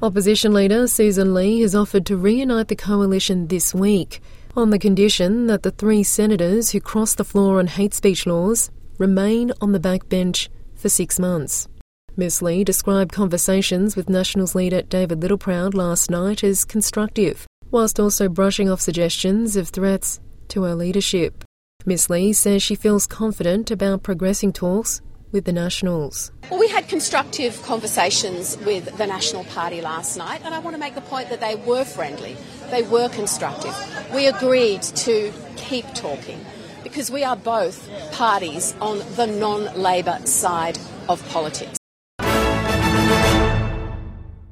Opposition leader Susan Lee has offered to reunite the coalition this week on the condition that the 3 senators who crossed the floor on hate speech laws remain on the backbench for 6 months. Ms Lee described conversations with Nationals leader David Littleproud last night as constructive, whilst also brushing off suggestions of threats to her leadership. Ms Lee says she feels confident about progressing talks with the Nationals. Well, we had constructive conversations with the National Party last night, and I want to make the point that they were friendly, they were constructive. We agreed to keep talking because we are both parties on the non-Labor side of politics.